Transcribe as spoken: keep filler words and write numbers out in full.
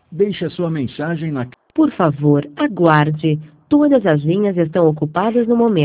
Deixe a sua mensagem na Por favor, aguarde. Todas as linhas estão ocupadas no momento.